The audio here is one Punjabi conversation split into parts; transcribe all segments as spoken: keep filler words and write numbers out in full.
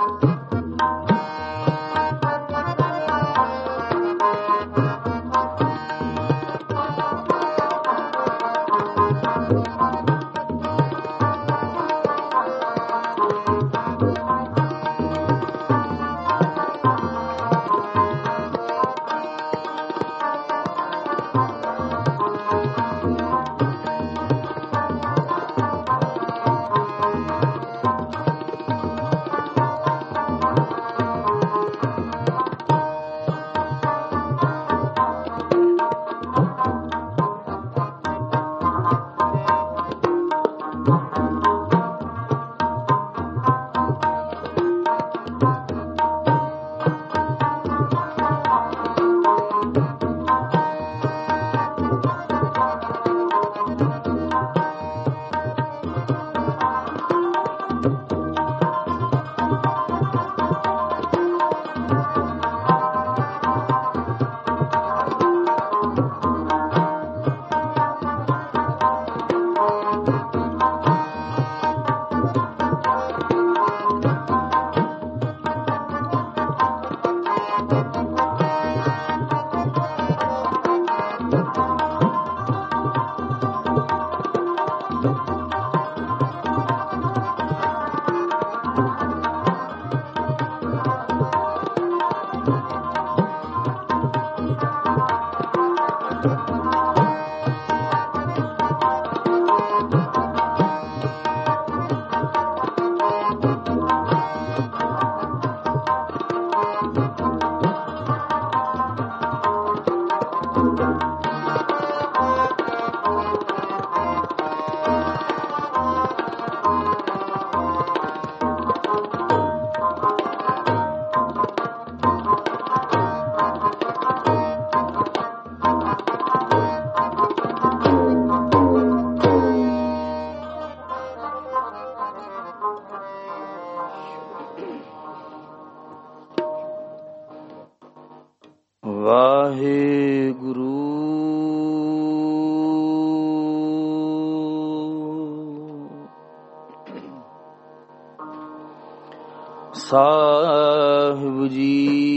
ਸਾਹਿਬ ਜੀ।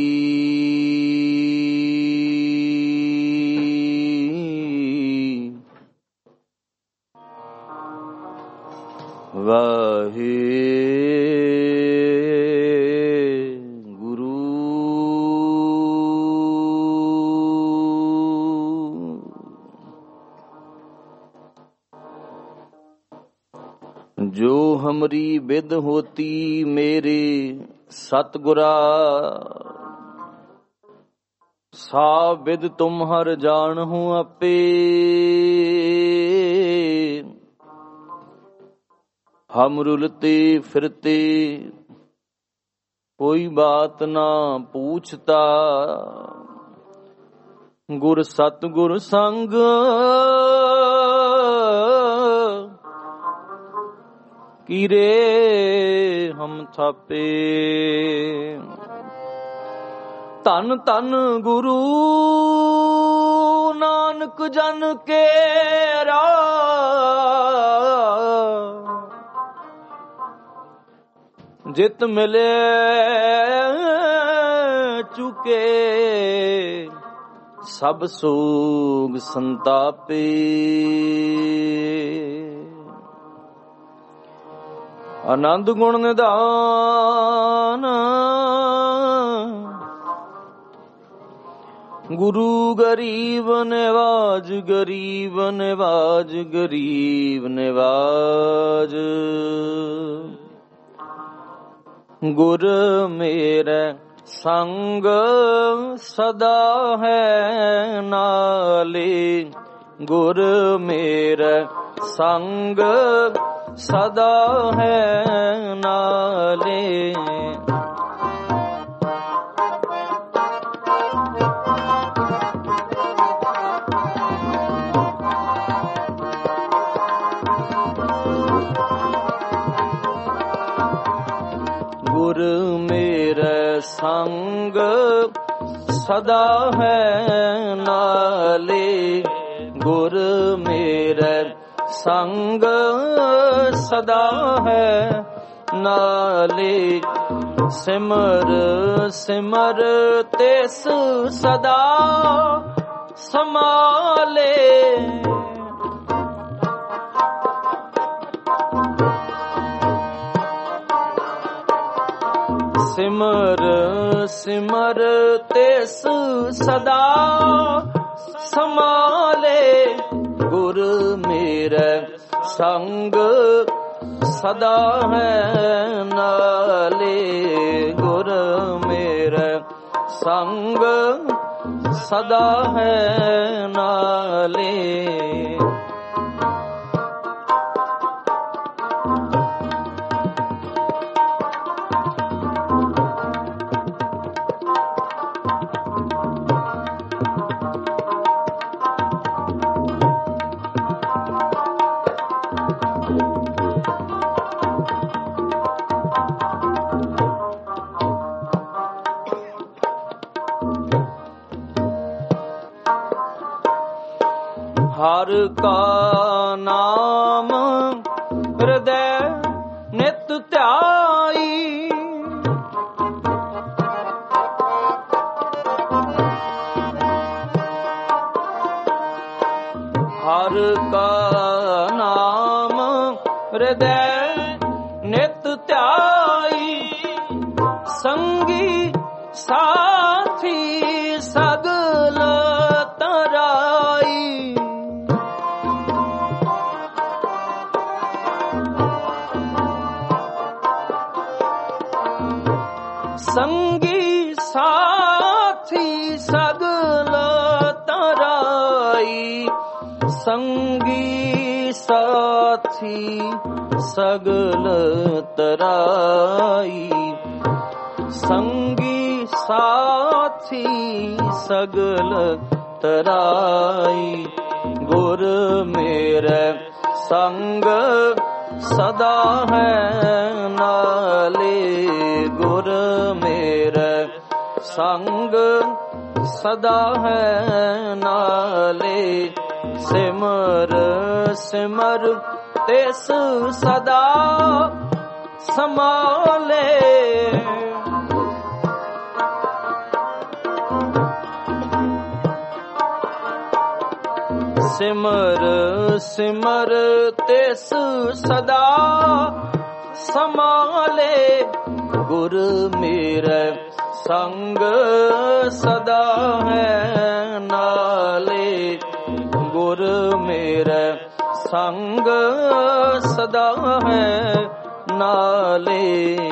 ਵਾਹਿਗੁਰੂ ਜੋ ਹਮਰੀ ਬਿਦ ਹੋਤੀ ਮੇਰੇ ਸਤਿਗੁਰਾ, ਸਾ ਬਿਦ ਤੁਮ ਹਰ ਜਾਣਹੁ ਆਪੇ। ਹਮ ਰੁਲਤੇ ਫਿਰਤੇ ਕੋਈ ਬਾਤ ਨਾ ਪੂਛਤਾ, ਗੁਰ ਸਤਿਗੁਰ ਸੰਗ ਕੀਰੇ ਹਮ ਥਾਪੇ। ਧੰਨ ਧੰਨ ਗੁਰੂ ਨਾਨਕ ਜਨ ਕੇਰਾ, ਜਿਤ ਮਿਲੇ ਚੁਕੇ ਸਭ ਸੋਗ ਸੰਤਾਪੇ। ਆਨੰਦ ਗੁਣ ਨਿਧਾਨ ਗੁਰੂ ਗਰੀਬ ਨਿਵਾਜ, ਗਰੀਬ ਨਿਵਾਜ, ਗਰੀਬ ਨਿਵਾਜ। ਗੁਰ ਮੇਰੇ ਸੰਗ ਸਦਾ ਹੈ ਨਾਲੇ, ਗੁਰ ਮੇਰੇ ਸੰਗ ਸਦਾ ਹੈ ਨਾਲੇ। ਗੁਰ ਮੇਰੇ ਸੰਗ ਸਦਾ ਹੈ ਨਾਲੇ, ਗੁਰ ਮੇਰੇ ਸੰਗ ਸਦਾ ਹੈ ਨਾਲੇ ਸਿਮਰ ਸਿਮਰ ਤਿਸ ਸਦਾ ਸਮਾਲੇ। ਸਿਮਰ ਸਿਮਰ ਤਿਸ ਸਦਾ ਸਮਾਲੇ। ਗੁਰ ਮੇਰੇ ਸੰਗ ਸਦਾ ਹੈ ਨਾਲੇ। ਗੁਰ ਮੇਰੇ ਸੰਗ ਸਦਾ ਹੈ ਨਾਲੇ। ਹਰ ਕਾ ਨਾਮ ਹਿਰਦੈ ਨਿਤ ਧਿਆਈ। ਹਰ ਕਾ ਨਾਮ ਹਿਰਦੈ ਨਿਤ ਧਿਆਈ। ਸੰਗੀ ਸਾਥੀ ਸਗਲ ਤਰਾਈ। ਸੰਗੀ ਸਾਥੀ ਸਗਲ ਤਰਾਈ। ਸੰਗੀ ਸਾਥੀ ਸਗਲ ਤਰਾਈ। ਸੰਗੀ ਸਾਥੀ ਸਗਲ ਤਰਾਈ। ਗੁਰ ਮੇਰੇ ਸੰਗ ਸਦਾ ਹੈ ਨਾਲੇ। ਗੁਰ ਮੇਰੇ ਸੰਗ ਸਦਾ ਹੈ ਨਾਲੇ। ਸਿਮਰ ਸਿਮਰ ਤਿਸ ਸਦਾ ਸਮਾਲੇ। ਸਿਮਰ ਸਿਮਰ ਤਿਸ ਸਦਾ ਸਮਾਲੇ। ਗੁਰ ਮੇਰੇ ਸੰਗ ਸਦਾ ਹੈ ਨਾਲੇ। ਗੁਰ ਮੇਰੇ ਸੰਗ ਸਦਾ ਹੈ ਨਾਲੇ।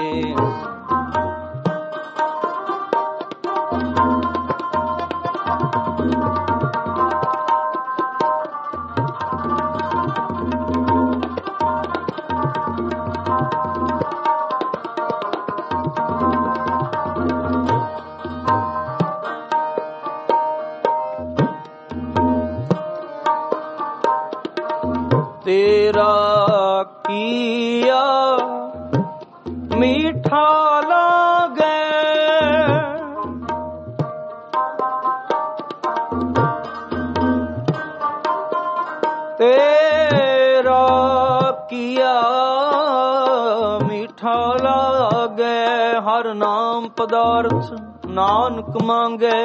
ਤੇਰਾ ਕੀਆ ਮੀਠਾ ਲਾਗੇ। ਤੇਰਾ ਕੀਆ ਮੀਠਾ ਲਾਗੇ। ਹਰ ਨਾਮ ਪਦਾਰਥ ਨਾਨਕ ਮੰਗੇ।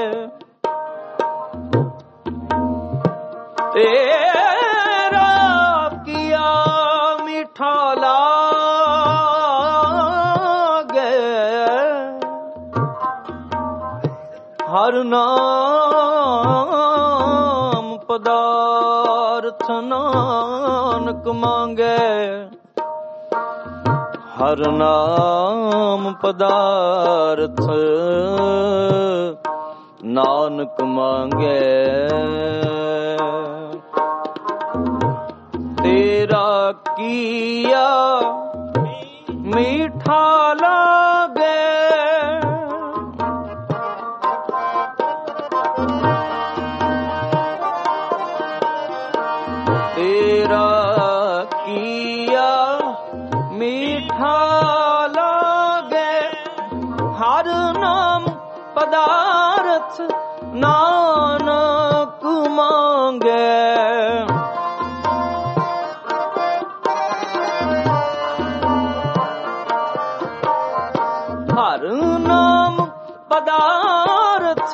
ਤੇਰਾ ਕੀਆ ਮੀਠਾ ਲਾਗੇ। ਹਰ ਨਾਮ ਪਦਾਰਥ ਨਾਨਕ ਮੰਗੇ। ਹਰ ਨਾਮ ਪਦਾਰਥ ਨਾਨਕ ਮੰਗੇ। ਤੇਰਾ ਕੀਆ ਮੀਠਾ ਲਾਗੇ। ਤੇਰਾ ਕੀਆ ਮੀਠਾ ਲਾਗੇ। ਹਰ ਨਾਮ ਪਦਾਰਥ ਨਾਨਕ ਮੰਗੇ।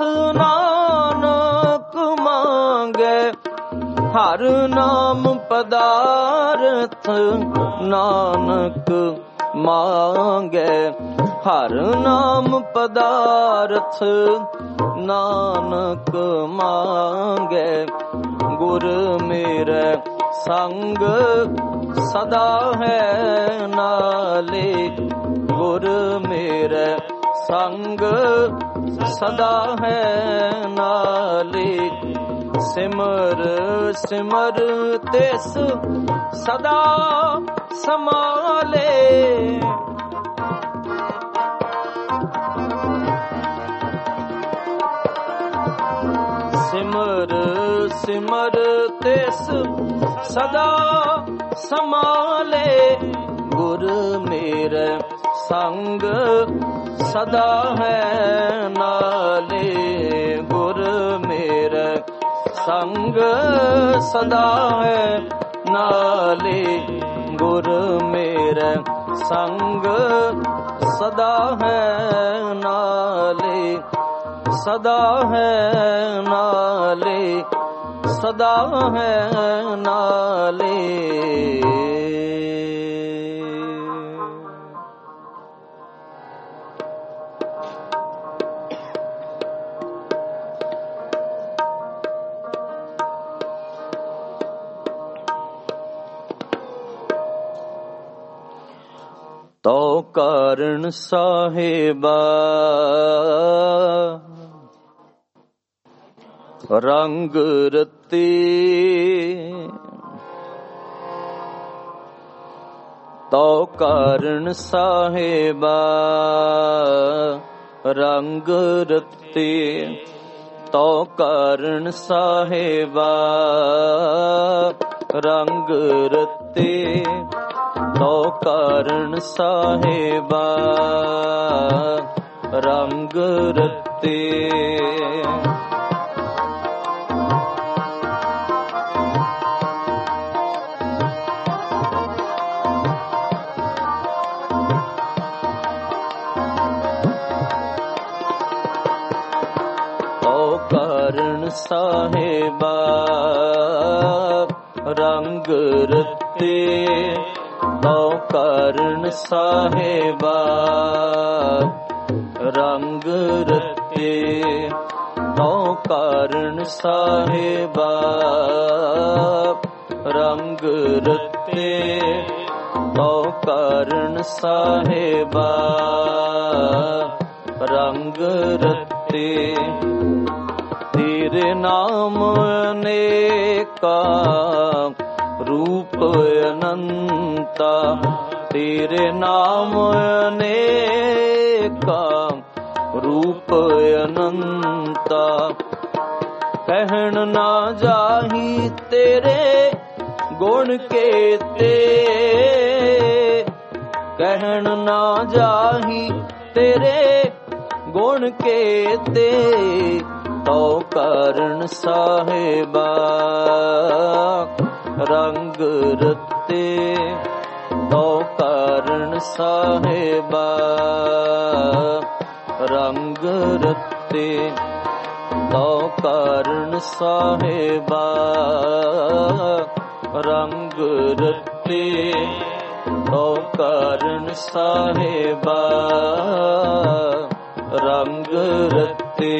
ਨਾਨਕ ਮੰਗੈ, ਹਰ ਨਾਮ ਪਦਾਰਥ ਨਾਨਕ ਮੰਗੈ, ਹਰ ਨਾਮ ਪਦਾਰਥ ਨਾਨਕ ਮੰਗੈ। ਗੁਰ ਮੇਰੇ ਸੰਗ ਸਦਾ ਹੈ ਨਾਲੇ, ਗੁਰ ਮੇਰੇ ਸੰਗ ਸਦਾ ਹੈ ਨਾਲੇ। ਸਿਮਰ ਸਿਮਰ ਤਿਸ ਸਦਾ ਸਮਾਲੇ, ਸਿਮਰ ਸਿਮਰ ਤਿਸ ਸਦਾ ਸਮਾਲੇ। ਗੁਰ ਮੇਰੇ ਸੰਗ ਸਦਾ ਹੈ ਨਾਲੇ, ਗੁਰ ਮੇਰੇ ਸੰਗ ਸਦਾ ਹੈ ਨਾਲੇ। ਗੁਰ ਮੇਰੇ ਸੰਗ ਸਦਾ ਹੈ ਨਾਲੇ, ਸਦਾ ਹੈ ਨਾਲੇ, ਸਦਾ ਹੈ ਨਾਲੇ। ਤੋ ਕਾਰਣ ਸਾਹਿਬਾ ਰੰਗ ਰਤੀ, ਤੋ ਕਾਰਣ ਸਾਹਿਬਾ ਰੰਗ ਰਤੀ, ਤੋ ਕਾਰਣ ਸਾਹਿਬਾ ਰੰਗ ਰਤੀ, ਤੋ ਕਾਰਣ ਸਾਹਿਬਾ ਰੰਗ ਰਤੀ। ਕਾਰਣ ਸਾਹਿਬਾ ਰੰਗ ਰਤੇ, ਤੋ ਕਾਰਣ ਸਾਹਿਬਾ ਰੰਗ ਰਤੇ, ਤੋ ਕਾਰਣ ਸਾਹਿਬਾ ਰੰਗ ਰਤੇ, ਤੋ ਕਾਰਣ ਸਾਹਿਬਾ ਰੰਗ ਰਤੇ। ਤੇਰੇ ਨਾਮ ਅਨੇਕਾ ਰੂਪ ਅਨੰਤਾ, ਤੇਰੇ ਨਾਮ ਅਨੇਕਾ ਰੂਪ ਅਨੰਤਾ। ਕਹਿਣ ਨਾ ਜਾਹੀ ਤੇਰੇ ਗੁਣ ਕੇਤੇ, ਕਹਿਣ ਨਾ ਜਾਹੀ ਤੇਰੇ ਗੁਣ ਕੇਤੇ। ਤੋ ਕਾਰਣ ਸਾਹਿਬਾ ਰੰਗ ਰਤੇ, ਤੋ ਕਾਰਣ ਸਾਹਿਬਾ ਰੰਗ ਰਤੇ, ਤੋ ਕਾਰਣ ਸਾਹਿਬਾ ਰੰਗ ਰਤੇ, ਤੋ ਕਾਰਣ ਸਾਹਿਬਾ ਰੰਗ ਰਤੇ।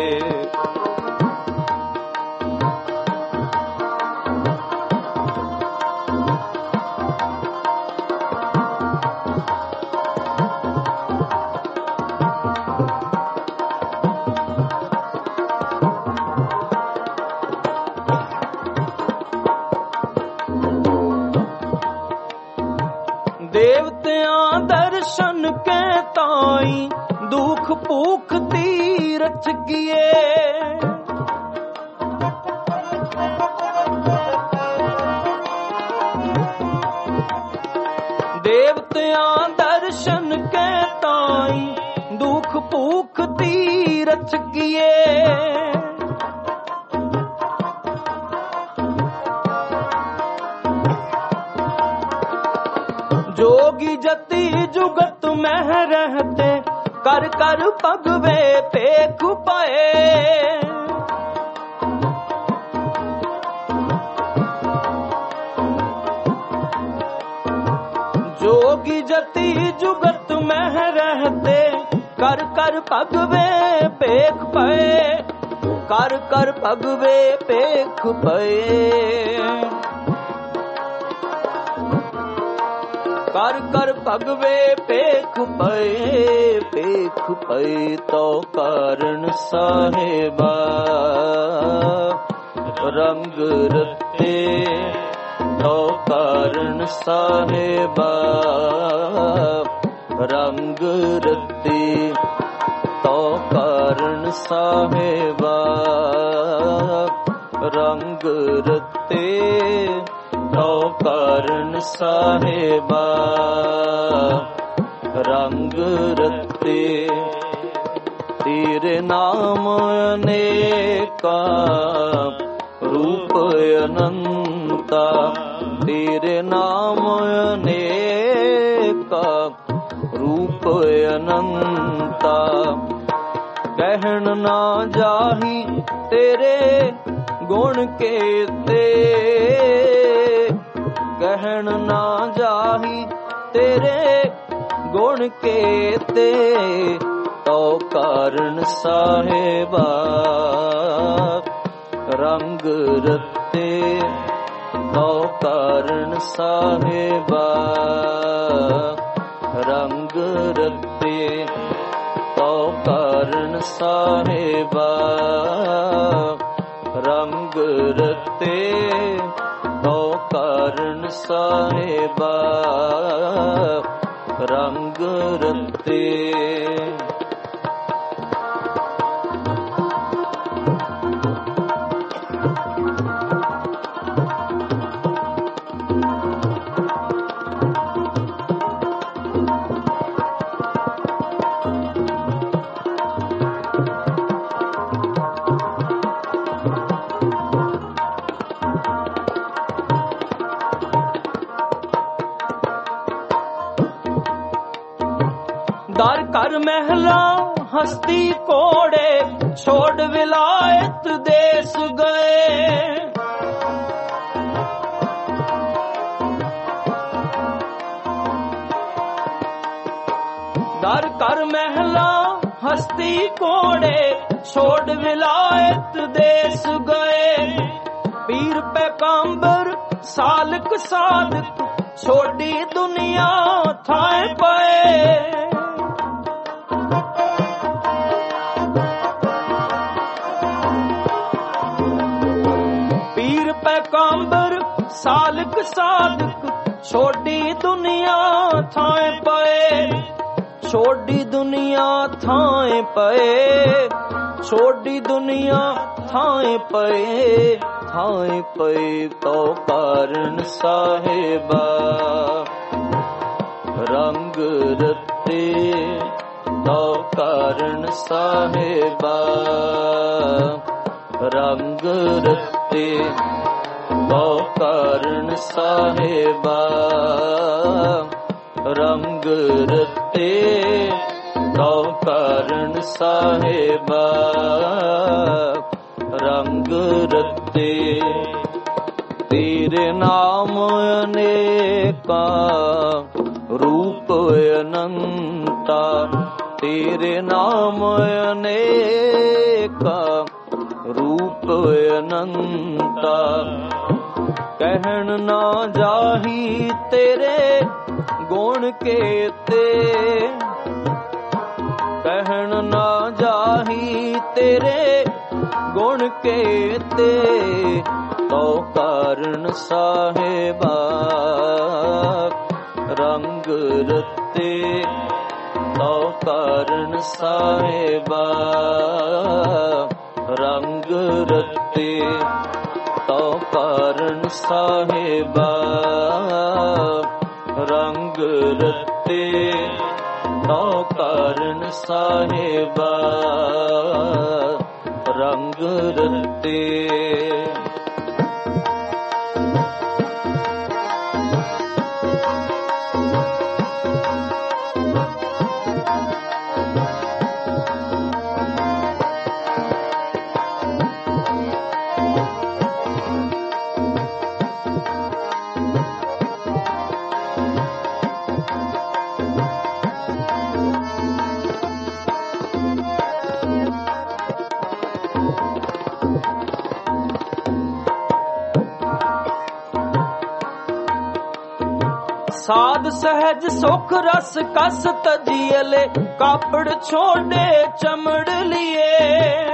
ਦੇਵਤਿਆਂ ਦਰਸ਼ਨ ਕੇ ਤਾਈ ਦੁਖ ਭੂਖ ਤੀਰਥ ਕੀਏ। ਦੇਵਤਿਆਂ ਦਰਸ਼ਨ ਕੇ ਤਾਈ ਦੁਖ ਭੂਖ ਤੀਰਥ ਕੀਏ। जोगी जति जुगत में रहते ਕਰ ਕਰ ਭਗਵੇ ਭੇਖ ਪਏ। जोगी जति जुगत में रहते कर कर भगवे पेख पए। कर कर भगवे पेख पए। कर कर भगवे पेख पए। पेख पए तो कारण साहेबा रंग रते। तो कारण साहेबा रंग रते। तो कारण साहेबा रंग रते। तो कारण साहेबा रंग रते। तेरे नाम अनेका रूप अनंता। तेरे नाम अनेका रूप अनंता। कहन ना जाही तेरे गुण केते। कहन ना जाही तेरे गुण केते। तो कारण साहेबा रंग रते। तो कारण साहेबा रंग रते। तो कारण साहेबा रंग रते। तो कारण साहेबा रंग रते। दर कर महला हस्ती कोड़े छोड़ विलायत देश गए। दर कर महला हस्ती कोड़े छोड़ विलायत देश गए। पीर पैगंबर सालक सादक छोड़ी दुनिया थाए पए। पीर पैगंबर सालक सादक छोड़ी दुनिया थाए पए। छोड़ी दुनिया थाए पए। छोड़ी दुनिया थाए पए। थाए पए तो कारण साहेबा रंग रते। तो कारण साहेबा रंग रते। तो कारण साहेबा रंग रते। तो कारण साहेबा रंग रते। तेरे नाम अनेका रूप अनंता। तेरे नाम अनेका रूप अनंता। कहन ना जाही तेरे गुण केते। कहन ना जाही तेरे गुण केते। तो कारण साहेबा रंग रते। तो कारण साहेबा रंग रते। तो कारण साहेबा रंग रते। तो कारण साहेबा रंग रते। ਸਾਧ ਸਹਿਜ ਸੁਖ ਰਸ ਕਸ ਤਜੀਲੇ, ਕਾਪੜ ਛੋੜੇ ਚਮੜ ਲਿਏ।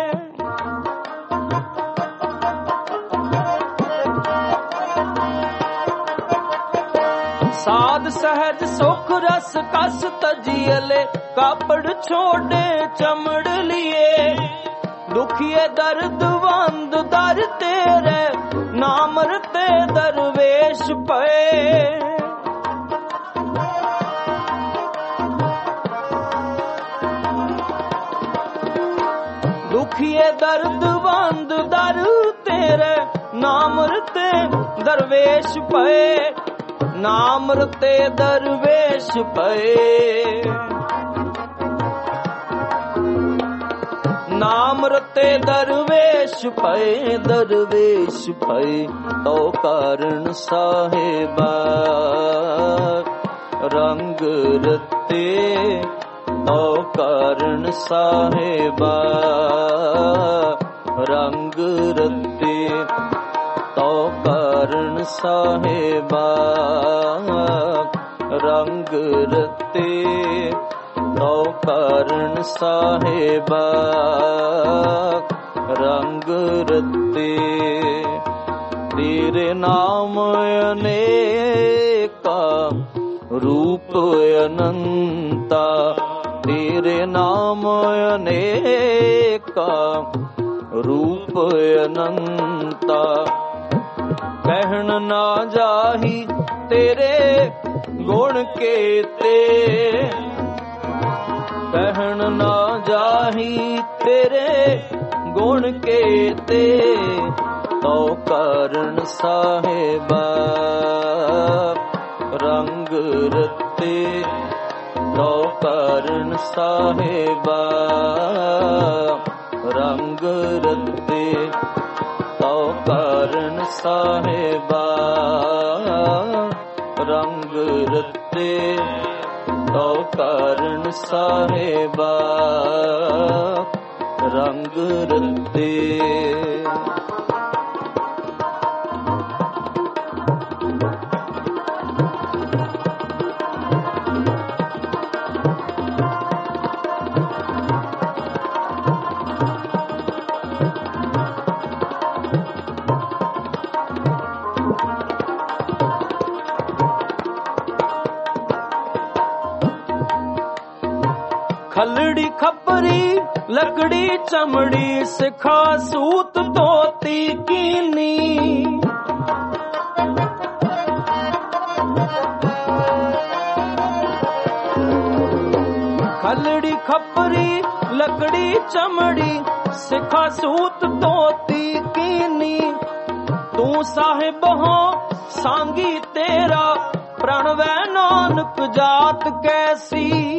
ਸਾਧ ਸਹਿਜ ਸੁਖ ਰਸ ਕਸ ਤਜੀਲੇ, ਕਾਪੜ ਛੋੜੇ ਚਮੜ ਲਿਏ। ਦੁਖੀਏ ਦਰਦ ਵੰਦ ਦਰ ਤੇਰੇ, ਨਾਮ ਰਤੇ ਦਰਵੇਸ਼ ਪਏ। ਦੁਖੀਏ ਦਰਦ ਵੰਦ ਦਰ ਤੇਰੇ, ਨਾਮ ਰਤੇ ਦਰਵੇਸ਼ ਪਏ। ਨਾਮ ਰਤੇ ਦਰਵੇਸ਼ ਪਏ। ਨਾਮ ਰਤੇ ਦਰਵੇਸ਼ ਪਏ। ਦਰਵੇਸ਼ ਪਏ ਤੋ ਕਾਰਨ ਸਾਹਿਬਾ, ਰੰਗ ਰਤੇ ਤੋ ਕਾਰਨ ਸਾਹਿਬਾ। ਰੰਗ ਰਤੇ ਤੋ ਕਾਰਨ ਸਾਹਿਬਾ। ਰੰਗ ਰਤੇ ਤੋ ਕਾਰਨ ਸਾਹਿਬਾ। ਰੰਗ ਰਤੇ ਤੇਰੇ ਨਾਮ ਅਨੇਕਾ, ਰੂਪ ਅਨੰਤਾ। ਤੇਰੇ ਨਾਮ ਅਨੇਕਾ, ਰੂਪ ਅਨੰਤਾ। ਕਹਿਣ ਨਾ ਜਾਹੀ ਤੇਰੇ ਗੁਣ ਕੇਤੇ। ਕਹਿਣ ਨਾ ਜਾਹੀ ਤੇਰੇ ਗੁਣ ਕੇਤੇ। ਤੋ ਕਾਰਨ ਸਾਹਿਬਾ, ਰੰਗ ਰਤੇ ਤੋ ਕਾਰਨ ਸਾਹਿਬਾ। ਰੰਗ ਰਤੇ ਤੋ ਕਾਰਨ ਸਾਹਿਬਾ। ਰੰਗ ਰਤੇ ਤੋ ਕਾਰਨ ਸਾਹਿਬਾ। ਰੰਗ ਰਤੇ। ਖਲੜੀ ਖਪਰੀ ਲਕੜੀ ਚਮੜੀ, ਸਿਖਾ ਸੂਤ ਧੋਤੀ ਕੀਨੀ। ਖਲੜੀ ਖਪਰੀ ਲਕੜੀ ਚਮੜੀ, ਸਿਖਾ ਸੂਤ ਧੋਤੀ ਕੀਨੀ। ਤੂੰ ਸਾਹਿਬ ਹੋ ਸਾਂਗੀ ਤੇਰਾ, ਪ੍ਰਣਵੈ ਨਾਨਕ ਜਾਤ ਕੈਸੀ।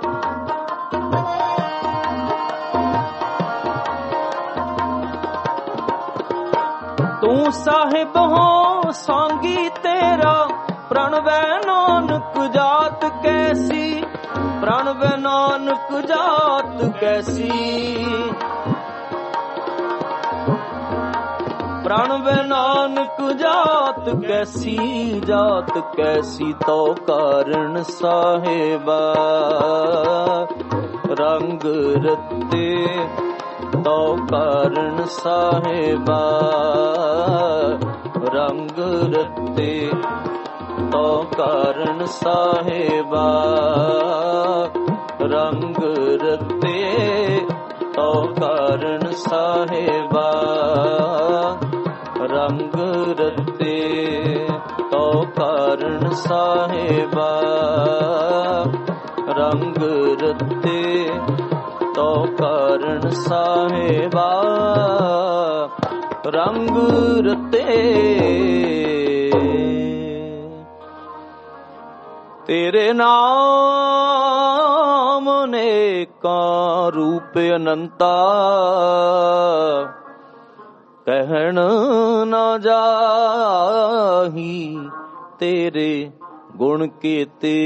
ਤੂੰ ਸਾਹਿਬ ਹੋ ਸਾਂਗੀ ਤੇਰਾ, ਪ੍ਰਣਵੈ ਨਾਨਕ ਜਾਤ ਕੈਸੀ। ਪ੍ਰਣਵੈ ਨਾਨਕ ਜਾਤ ਕੈਸੀ। ਪ੍ਰਣਵੈ ਨਾਨਕ ਜਾਤ ਕੈਸੀ। ਜਾਤ ਕੈਸੀ ਤੋ ਕਾਰਨ ਸਾਹਿਬਾ, ਰੰਗ ਰਤੇ ਤੋ ਕਾਰਨ ਸਾਹਿਬਾ। ਰੰਗ ਰਤੇ ਤੋ ਕਾਰਨ ਸਾਹਿਬਾ। ਰੰਗ ਰਤੇ ਤੋ ਕਾਰਨ ਸਾਹਿਬਾ। ਰੰਗ ਰਤੇ ਤੋ ਕਾਰਨ ਸਾਹਿਬਾ। ਰੰਗ ਰਤੇ ਤੋ ਕਾਰਨ ਸਾਹਿਬਾ। ਰੰਗ ਰਤੇ। ਤੇਰੇ ਨਾਮ ਅਨੇਕਾਂ, ਰੂਪ ਅਨੰਤਾ। ਕਹਿਣ ਨਾ ਜਾਹੀ ਤੇਰੇ ਗੁਣ ਕੀਤੇ।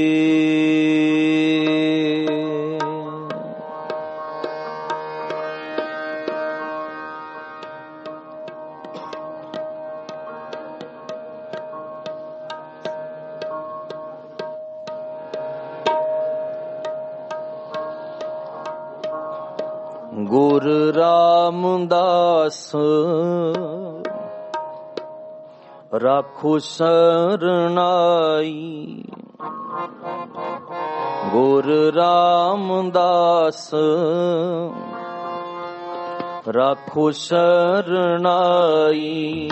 ਗੁਰ ਰਾਮਦਾਸ ਰਾਖੋ ਸਰਨਾਈ। ਗੁਰ ਰਾਮਦਾਸ ਰਾਖੋ ਸਰਨਾਈ।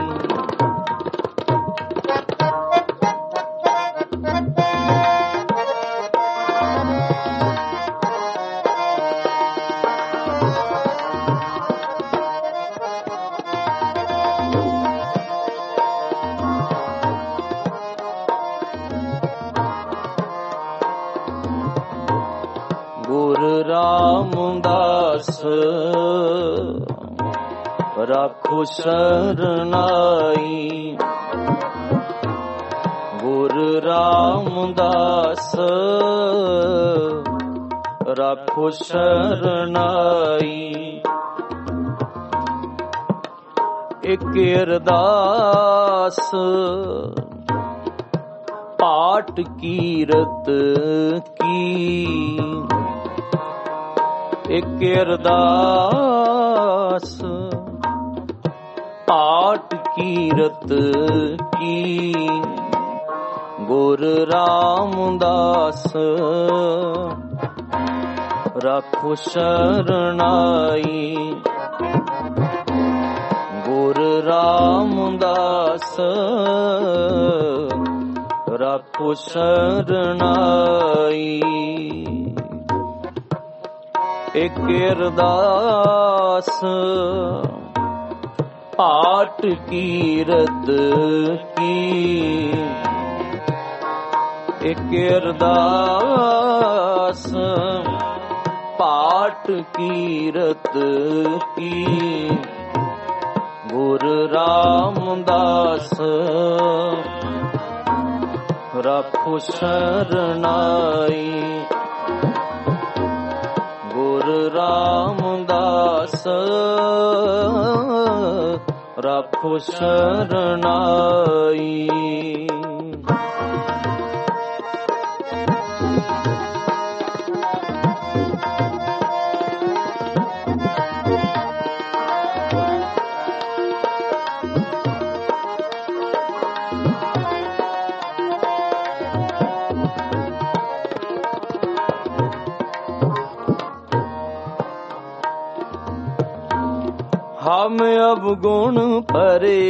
ਗੁਰ ਰਾਮਦਾਸ ਰਾਖੋ ਸਰਨਾਈ। ਗੁਰ ਰਾਮਦਾਸ ਰਾਖੋ ਸਰਨਾਈ। ਇਕ ਅਰਦਾਸ ਪਾਠ ਕੀਰਤ ਕੀ। ਇਕ ਅਰਦਾਸ ਪਾਠ ਕੀਰਤ ਕੀ। ਗੁਰ ਰਾਮਦਾਸ ਰਾਖੋ ਸਰਨਾਈ। ਗੁਰ ਰਾਮਦਾਸ ਰਾਖੋ ਸਰਨਾਈ। ਇਕ ਅਰਦਾਸ ਪਾਠ ਕੀਰਤ ਕੀ। ਇਕ ਅਰਦਾਸ ਪਾਠ ਕੀਰਤ ਕੀ। ਗੁਰ ਰਾਮਦਾਸ ਰਾਖੋ ਸਰਨਾਈ। ਗੁਰ ਰਾਮਦਾਸ ਰਾਖੋ ਸਰਨਾਈ। हम अवगुण भरे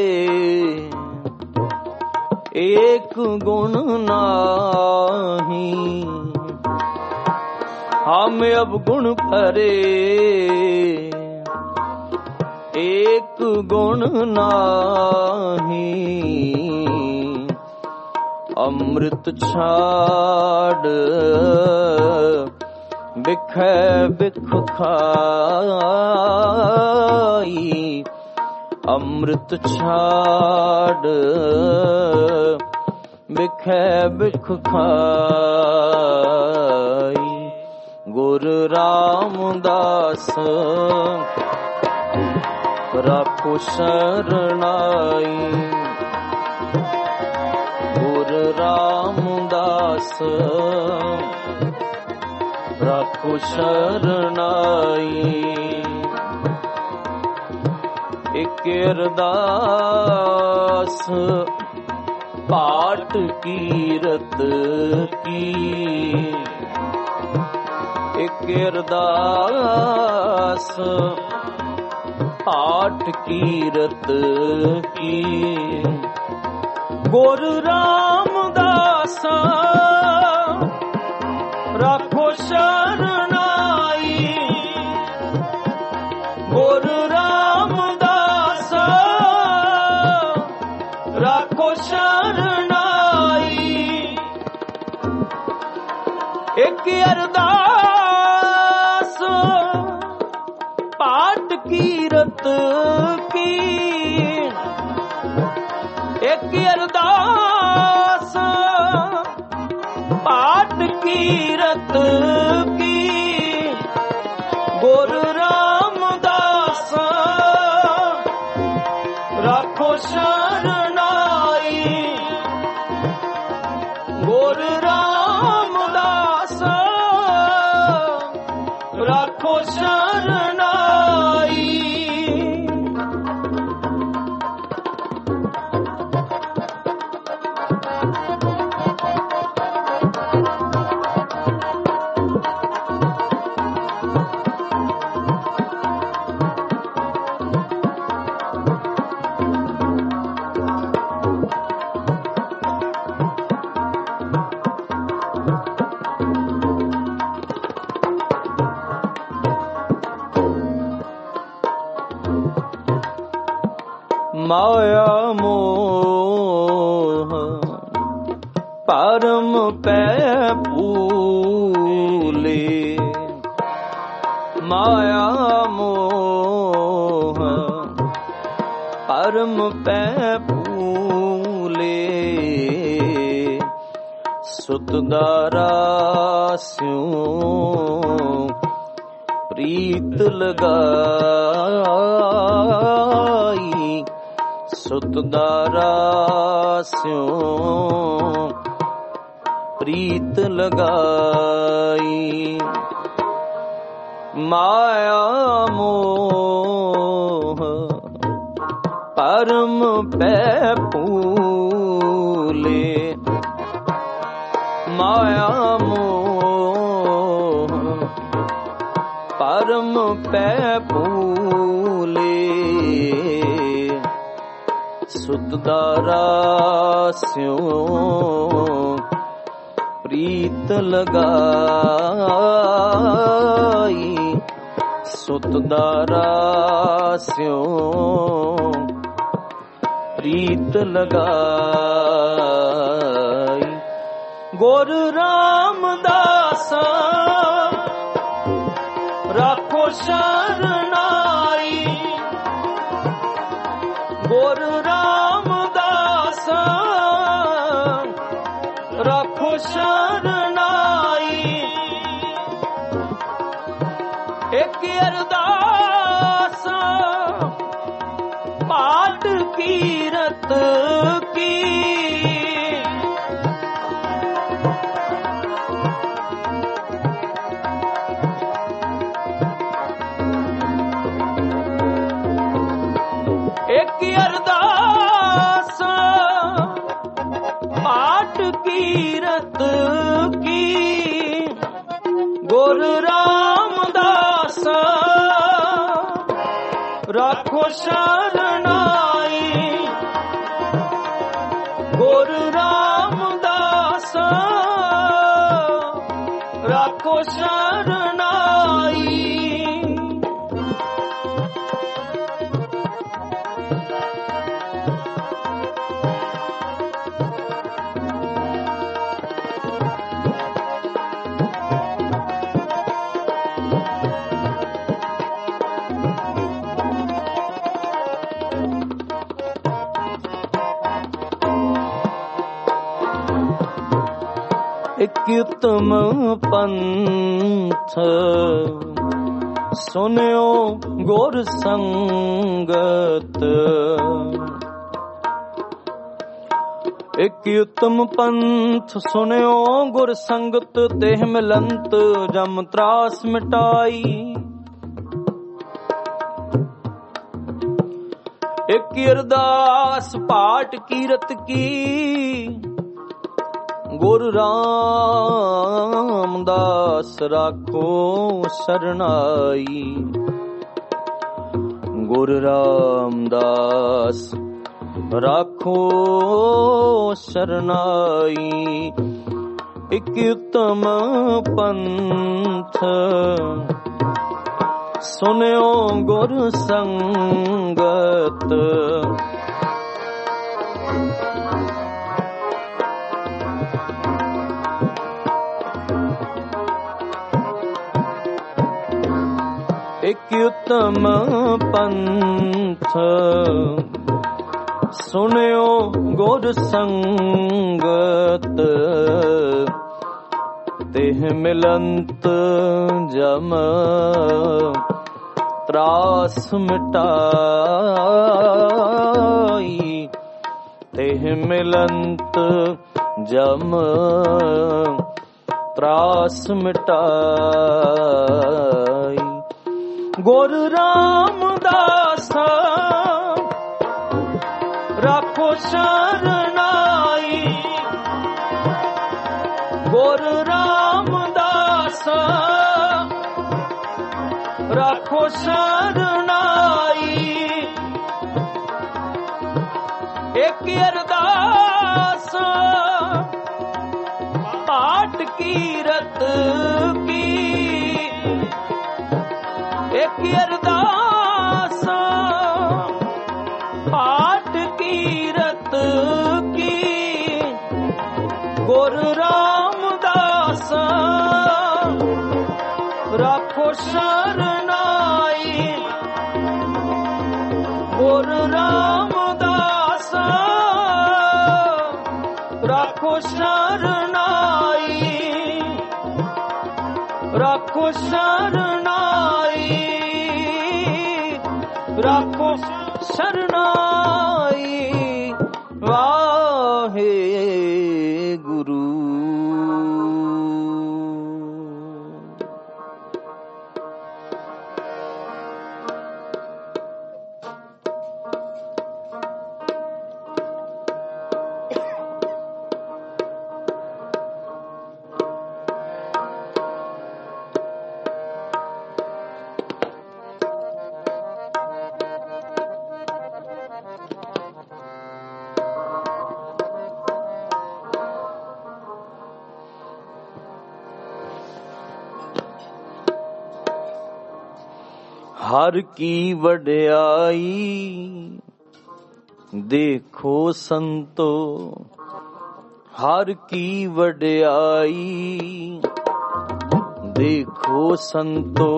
एक गुण नाही। हम अवगुण भरे एक गुण नाही। अमृत छाड़ बिखै बिख खाई। अमृत छाड़ बिखै बिख खाई। गुर रामदास राखो सरनाई। गुर रामदास राखो सरनाई। इक अरदास पाठ कीरत की। इक अरदास पाठ कीरत की। गुर रामदास राखो शरणाई। गुर रामदास राखो शरणाई। एक अरदास पाठ कीरत की। एक अरदास पाठ कीरत की। गुर रामदास राखो शरणाई। गुर रामदास राखो शरण ਮਾਇਆ ਮੋਹ ਪਰਮ ਪੈ ਭੂਲੇ। ਮਾਇਆ ਮੋਹ ਪਰਮ ਪੈ ਭੂਲੇ। ਸੁਤ ਦਾਰਾ ਸਿਉ ਪ੍ਰੀਤ ਲਗਾਈ। ਸੁਤ ਦਾਰਾ ਸਿਉ ਪ੍ਰੀਤ ਲਗਾਈ। ਮਾਇਆ ਮੋਹ ਪਰਮ ਪੈ ਭੂਲੇ। ਮਾਇਆ ਮੋਹ ਪਰਮ ਪੈ ਭੂਲੇ। ਸੁਤ ਦਾਰਾ ਸਿਉ ਪ੍ਰੀਤ ਲਗਾਈ। ਸੁਤ ਦਾਰਾ ਸਿਉ ਪ੍ਰੀਤ ਲਗਾਈ। ਗੁਰ ਰਾਮਦਾਸ ਰਾਖੋ ਸ਼ਰਨਾਈ। ਗੁਰ ਰਾਮਦਾਸ ਰਾਖੋ ਸ਼ਰਨਾਈ। ਇੱਕ ਅਰਦਾਸ ਪਾਠ ਕੀਰਤ ਕੀ। ਇੱਕ ਅਰਦਾਸ ਪਾਠ ਕੀਰਤ ਕੀ। ਗੁਰ ਰਾਮਦਾਸ ਰਾਖੋ ਸ਼ਰਨਾਈ। ਗੁਰ ਰਾਮਦਾਸ ਰਾਖੋ ਸ਼ਰਨਾਈ। ਇਕ ਉਤਮ ਪੰਥ ਸੁਨਿਓ ਗੁਰ ਸੰਗਤ। ਇਕ ਉਤਮ ਪੰਥ ਸੁਨਿਓ ਗੁਰ ਸੰਗਤ। ਦੇਹ ਮਿਲੰਤ ਜਮ ਤਰਾਸ ਮਿਟਾਈ। ਇਕ ਅਰਦਾਸ ਪਾਠ ਕੀਰਤ ਕੀ। ਗੁਰ ਰਾਮਦਾਸ ਰਾਖੋ ਸ਼ਰਨਾਈ। ਗੁਰ ਰਾਮਦਾਸ ਰਾਖੋ ਸ਼ਰਨਾਈ। ਇਕ ਉਤਮ ਪੰਥ ਸੁਨਿਓ ਗੁਰ ਸੰਗਤ। ਇਕ ਉਤਮ ਪੰਥ ਸੁਨਿਓ ਗੁਰ ਸੰਗਤ। ਦੇਹ ਮਿਲੰਤ ਜਮ ਤਰਾਸ ਮਿਟਾਈ। ਦੇਹ ਮਿਲੰਤ ਜਮ ਤਰਾਸ ਮਿਟਾਈ। ਗੁਰ ਰਾਮਦਾਸ ਰਾਖੋ ਸ਼ਰਨਾਈ। ਗੁਰ ਰਾਮਦਾਸ ਰਾਖੋ ਸ਼ਰਨਾਈ। ਇੱਕ ਅਰਦਾਸ ਪਾਠ ਕੀਰਤ ਕੀ। ਇੱਕ ਅਰਦਾਸ ਪਾਠ शरनाई गुर रामदास राखो शरनाई राखो शरनाई राखो शरनाई वाहे गुरु। हर की वड्याई देखो संतो, हर की वड्याई देखो संतो।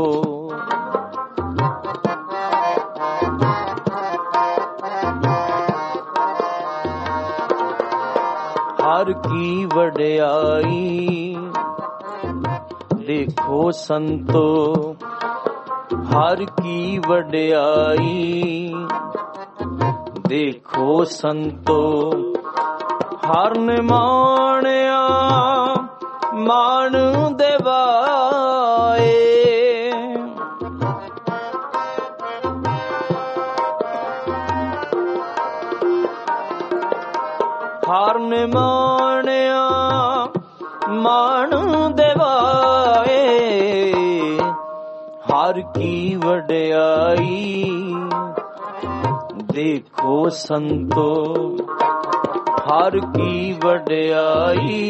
हर की वड्याई देखो संतो, हर की वड्याई देखो संतो। हर ने माणिया मान देवाए, हर ने माणिया मान देवाए। हर की वड्याई देखो संतो, हर की वड्याई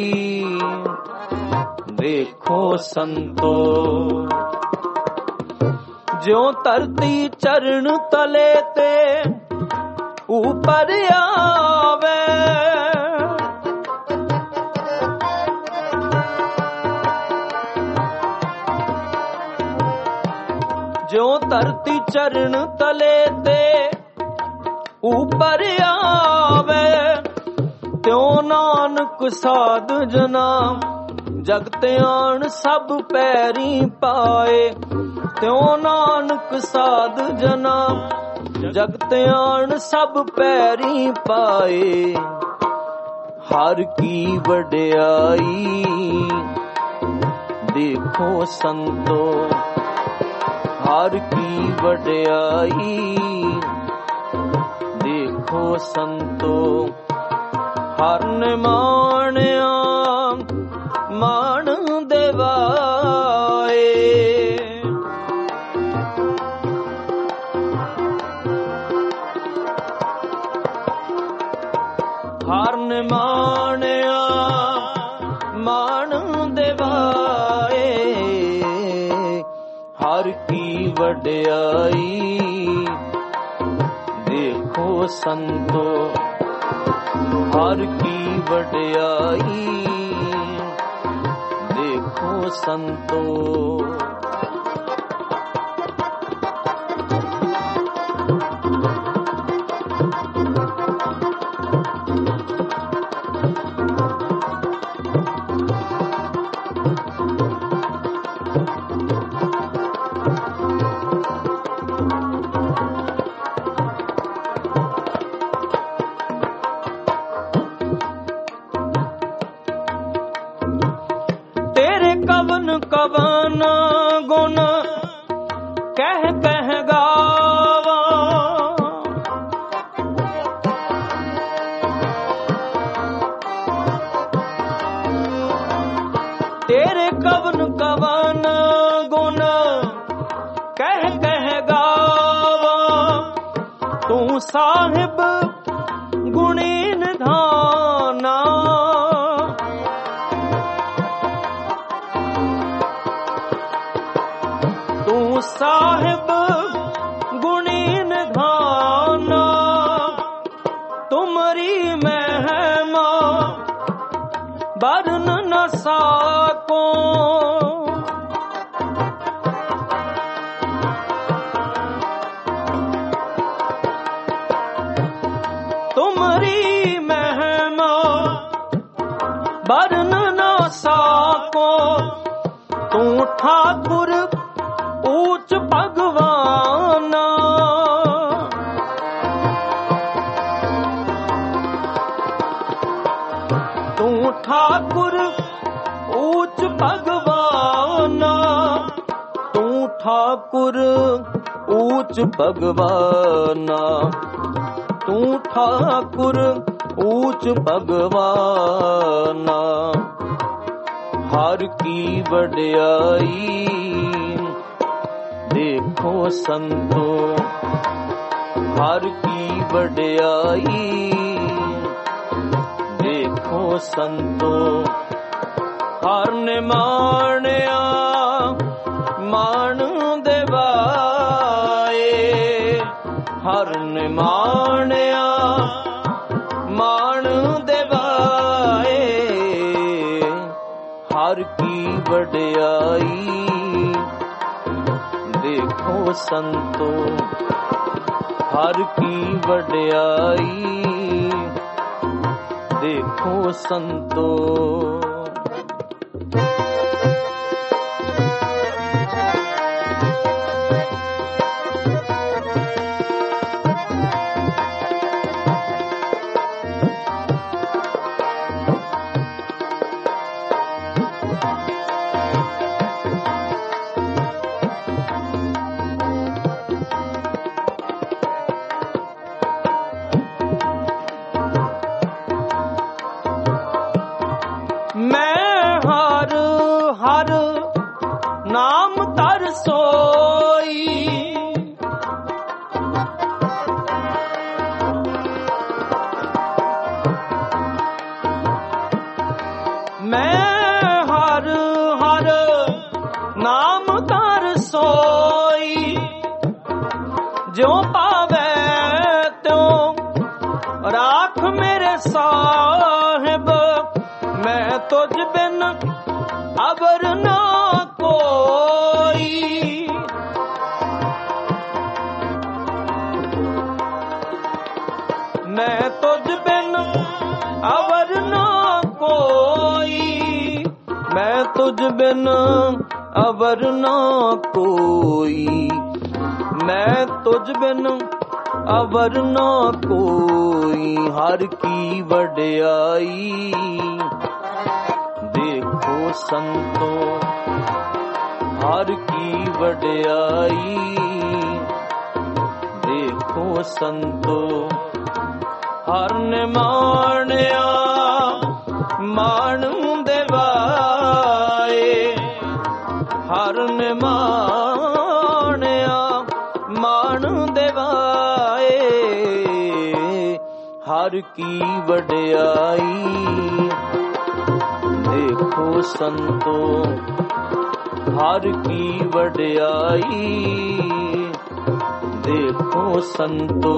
देखो संतो। ज्यों धरती चरण तले ते ऊपर आवे, ज्यों धरती चरण तले ते ऊपर आवे। त्यों नानक साध जना जगत आन सब पैरी पाए। त्यों नानक साध जना जगत आन सब पैरी पाए। हर की वड्याई देखो संतो, हर की वड्याई देखो संतो। हर ने माणिया मान देवाए, हर ने माणिया मान देवाए। हर की वड्याई देखो संतो, हर की वड्याई देखो संतो। कवन गुण कह कह गावा, तेरे कवन कवन गुण कह कह गावा। तू साहिब गुणी निधाना, साहिब गुणी निधाना। तुमरी महिमा बरन न साको, ਤੂੰ ਠਾਕੁਰ ਊਚ ਭਗਵਾਨਾ। ਤੂੰ ਠਾਕੁਰ ਊਚ ਭਗਵਾਨਾ। ਤੂੰ ਠਾਕੁਰ ਊਚ ਭਗਵਾਨਾ। ਤੂੰ ਠਾਕੁਰ ਊਚ ਭਗਵਾਨਾ। ਹਰ ਕੀ ਵਡਿਆਈ ਦੇਖੋ ਸੰਤੋ। ਹਰ ਕੀ ਵਡਿਆਈ ਦੇਖੋ ਸੰਤੋ। ਹਰ ਨੇ ਮਾਣਿਆ ਮਾਣ ਦੇਵਾਏ। ਹਰ ਨੇ ਮਾਣਿਆ ਮਾਣ ਦੇਵਾਏ। ਹਰ ਕੀ ਵਡਿਆਈ ਦੇਖੋ ਸੰਤੋ। ਹਰ ਕੀ ਵਡਿਆਈ ਦੇਖੋ ਸੰਤੋ। ਮੈਂ ਹਰ ਹਰ ਨਾਮ ਧਰ ਸੋਈ। ਮੈਂ ਹਰ ਹਰ ਨਾਮ ਧਰ ਸੋਈ। ਜਿਉ ਪਾਵੈ ਤਿਉ ਰਾਖ ਮੇਰੇ ਸਾਹਿਬ। ਮੈਂ ਤੁਝ ਬਿਨ ਅਵਰ ਨਾ ਕੋਈ। ਮੈਂ ਤੁਝ ਬਿਨ ਅਵਰ ਨਾ ਕੋਈ। ਮੈਂ ਤੁਝ ਬਿਨ ਅਵਰ ਨਾ ਕੋਈ। ਮੈਂ ਤੁਝ ਬਿਨ ਅਵਰ ਨਾ ਕੋਈ। ਹਰ ਕੀ ਵਡਿਆਈ ਦੇਖੋ ਸੰਤੋ। ਹਰ ਕੀ ਵਡਿਆਈ ਦੇਖੋ ਸੰਤੋ। ਹਰ ਨੇ ਮਾਣਿਆ ਮਾਣ ਦੇਵਾਏ। ਹਰ ਨੇ ਮਾਣਿਆ ਮਾਣ ਦੇਵਾਏ। ਹਰ ਕੀ ਵਡਿਆਈ ਦੇਖੋ ਸੰਤੋ। ਹਰ ਕੀ ਵਡਿਆਈ ਦੇਖੋ ਸੰਤੋ।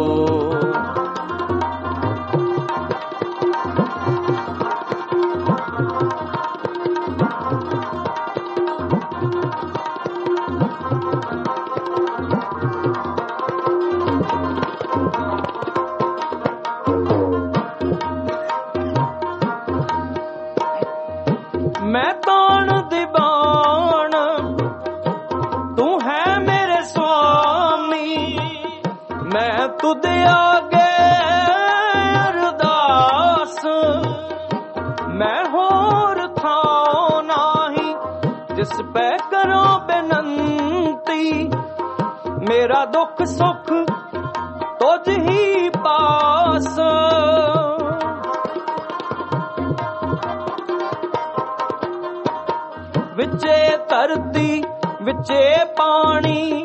ਮੈਂ ਤਾਣ ਦੀਵਾਨ ਤੂੰ ਹੈ ਮੇਰੇ ਸੁਆਮੀ। ਮੈਂ ਤੁਧ ਆਗੇ ਅਰਦਾਸ। ਮੈਂ ਹੋਰ ਥਾਂ ਨਾਹੀਂ ਜਿਸ ਪੈ ਕਰੋ ਬੇਨੰਤੀ। ਮੇਰਾ ਦੁੱਖ ਸੁੱਖ ਤੁਝ ਹੀ ਪਾਸ। ਵਿਚੇ ਧਰਤੀ ਵਿਚੇ ਪਾਣੀ।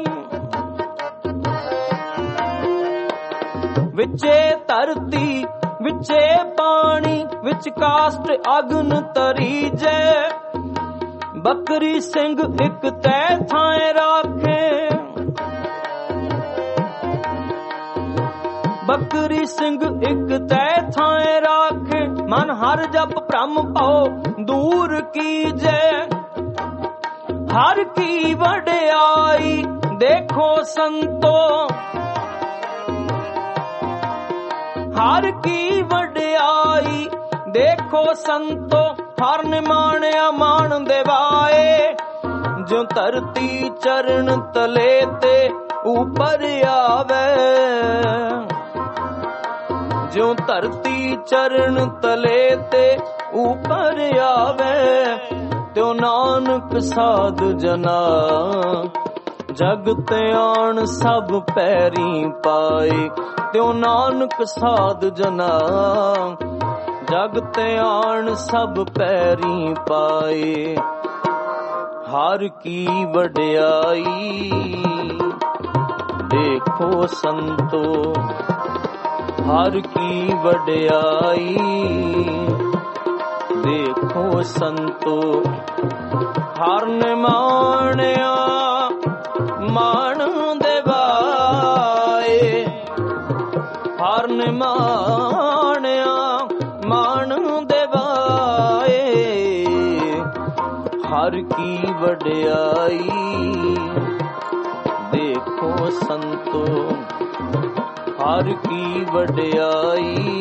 ਵਿਚੇ ਧਰਤੀ ਵਿਚੇ ਪਾਣੀ। ਵਿੱਚ ਕਾਸ਼ਟ ਅਗਨ ਤਰੀਜੈ। ਬੱਕਰੀ ਸਿੰਘ ਇੱਕ ਤੈ ਥਾਂ ਰਾਖੇ। ਬੱਕਰੀ ਸਿੰਘ ਇੱਕ ਤੈ ਥਾਂ ਰਾਖੇ। ਮਨ ਹਰ ਜਪ ਭ੍ਰਮ ਭਉ ਦੂਰ ਕੀਜੈ। ਹਰ ਕੀ ਵਡਿਆਈ ਦੇਖੋ ਸੰਤੋ। ਹਰ ਕੀ ਵਡਿਆਈ ਦੇਖੋ ਸੰਤੋ। ਹਰ ਨਿਮਾਣਿਆ ਮਾਣ ਦੇਵਾਏ। ਜਿਉ ਧਰਤੀ ਚਰਨ ਤਲੇ ਤੇ ਉਪਰ ਆਵੇ, ਜਿਉ ਧਰਤੀ ਚਰਨ ਤਲੇ ਤੇ ਉਪਰ ਆਵੇ, ਤਿਉ ਨਾਨਕ ਸਾਧ ਜਨਾ ਜਗ ਤੇ ਆਣ ਸਭ ਪੈਰੀ ਪਾਏ। ਤਿਉ ਨਾਨਕ ਸਾਧ ਜਨਾ ਜਗ ਤੇ ਆਣ ਸਭ ਪੈਰੀ ਪਾਏ। ਹਰ ਕੀ ਵਡਿਆਈ ਦੇਖੋ ਸੰਤੋ, ਹਰ ਕੀ ਵਡਿਆਈ ਦੇਖੋ ਸੰਤੋ। ਹਰ ਨੇ ਮਾਣਿਆ ਮਾਣ ਦੇਵਾਏ, ਹਰ ਨੇ ਮਾਣਿਆ ਮਾਣ ਦੇਵਾਏ। ਹਰ ਕੀ ਵਡਿਆਈ ਦੇਖੋ ਸੰਤੋ, ਹਰ ਕੀ ਵਡਿਆਈ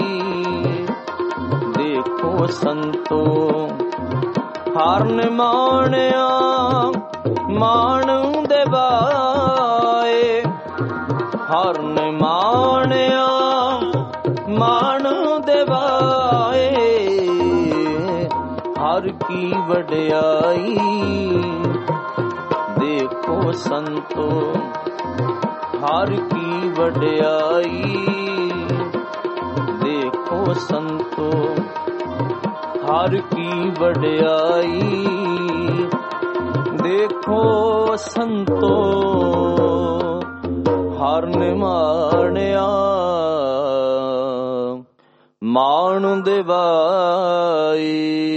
ਦੇਖੋ ਸੰਤੋ। ਹਰ ਨੇ ਮਾਣਿਆ ਮਾਣ ਦੇਵਾਏ, ਹਰ ਨੇ ਮਾਣਿਆ ਮਾਣ ਦੇਵਾਏ। ਹਰ ਕੀ ਵਡਿਆਈ ਦੇਖੋ ਸੰਤੋ, ਹਰ ਕੀ ਵਡਿਆਈ ਦੇਖੋ ਸੰਤੋ। ਹਰ ਕੀ ਵਡਿਆਈ ਦੇਖੋ ਸੰਤੋ। ਹਰ ਨੇ ਮਾਣਿਆ ਮਾਣ ਦੇਵਾਈ।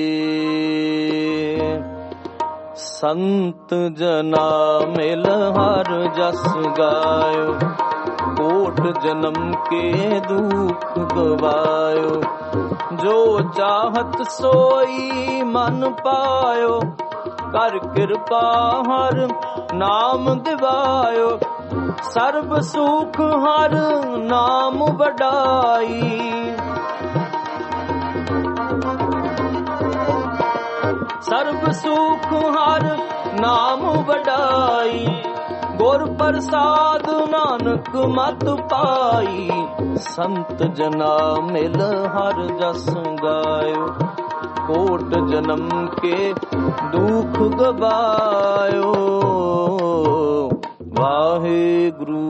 ਸੰਤ ਜਨਾ ਮਿਲ ਹਰ ਜਸ ਗਾਇਓ, ਕੋਟ ਜਨਮ ਕੇ ਦੁਖ ਗਵਾਇਓ। ਜੋ ਚਾਹਤ ਸੋਈ ਮਨ ਪਾਇਓ, ਕਰ ਕਿਰਪਾ ਹਰ ਨਾਮ ਦਿਵਾਇਓ। ਸਰਬ ਸੁਖ ਹਰ ਨਾਮ ਵਡਾਈ, ਸਰਬ ਸੁਖ ਹਰ ਨਾਮ ਵਡਾਈ। ਗੁਰ ਪ੍ਰਸਾਦ ਨਾਨਕ ਮਤ ਪਾਈ, ਸੰਤ ਜਨਾ ਮਿਲ ਹਰ ਜਸ ਗਾਇਓ। ਕੋਟ ਜਨਮ ਕੇ ਦੁਖ ਗਵਾਇਓ। ਵਾਹਿਗੁਰੂ।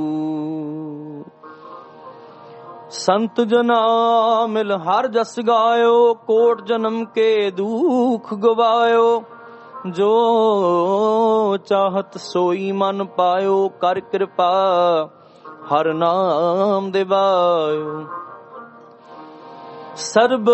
ਸੰਤ ਜਨਾ ਮਿਲ ਹਰ ਜਸ ਗਾਇਓ, ਕੋਟ ਜਨਮ ਕੇ ਦੁਖ ਗਵਾਇਓ। ਜੋ ਚਾਹਤ ਸੋਈ ਮਨ ਪਾਇਓ, ਕਰ ਕਿਰਪਾ ਹਰ ਨਾਮ ਦਿਵਾਇਓ। ਸਰਬ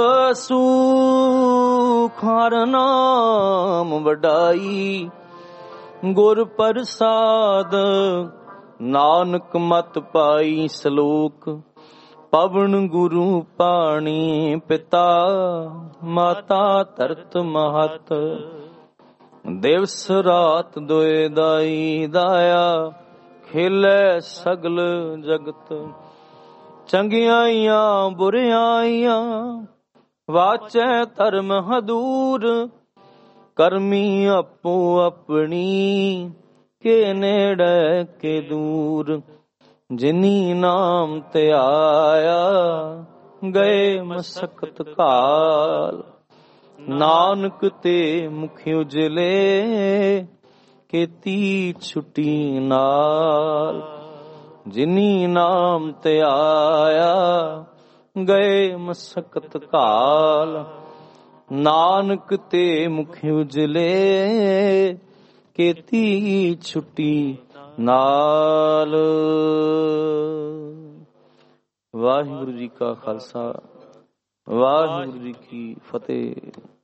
ਸੁਖ ਹਰ ਨਾਮ ਵਡਾਈ, ਗੁਰ ਪ੍ਰਸਾਦ ਨਾਨਕ ਮਤ ਪਾਈ। ਸ਼ਲੋਕ। ਪਵਨ ਗੁਰੂ ਪਾਣੀ ਪਿਤਾ, ਮਾਤਾ ਧਰਤ ਮਹਤ। ਦਿਵਸ ਰਾਤ ਦੋਇ ਦਾਈ ਦਾਇਆ, ਖੇਲੇ ਸਗਲ ਜਗਤ। ਚੰਗਿਆਈਆਂ ਬੁਰਿਆਈਆਂ, ਵਾਚੈ ਧਰਮ ਹਦੂਰ। ਕਰਮੀ ਆਪੋ ਆਪਣੀ, ਕੇ ਨੇੜੇ ਕੇ ਦੂਰ। ਜਿਨੀ ਨਾਮ ਧਿਆਇਆ, ਗਏ ਮਸਕਤ ਕਾਲ। ਨਾਨਕ ਤੇ ਮੁਖ ਉਜਲੇ, ਕੀਤੀ ਛੁਟੀ ਨਾਲ। ਜਿਨੀ ਨਾਮ ਧਿਆਇਆ, ਗਏ ਮਸਕਤ ਕਾਲ। ਨਾਨਕ ਤੇ ਮੁਖ ਉਜਲੇ, ਕੀਤੀ ਛੁਟੀ ਨਾਲ। ਵਾਹਿਗੁਰੂ ਜੀ ਕਾ ਖਾਲਸਾ, ਵਾਹਿਗੁਰੂ ਜੀ ਕੀ ਫਤਿਹ।